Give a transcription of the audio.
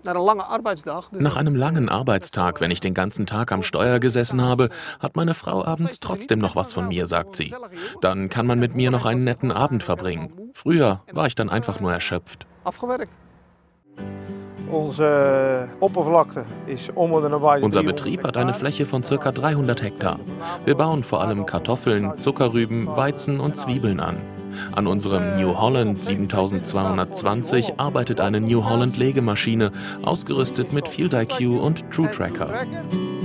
Nach einem langen Arbeitstag, wenn ich den ganzen Tag am Steuer gesessen habe, hat meine Frau abends trotzdem noch was von mir, sagt sie. Dann kann man mit mir noch einen netten Abend verbringen. Früher war ich dann einfach nur erschöpft. Unser Betrieb hat eine Fläche von ca. 300 Hektar. Wir bauen vor allem Kartoffeln, Zuckerrüben, Weizen und Zwiebeln an. An unserem New Holland 7220 arbeitet eine New Holland Legemaschine, ausgerüstet mit Field IQ und True Tracker.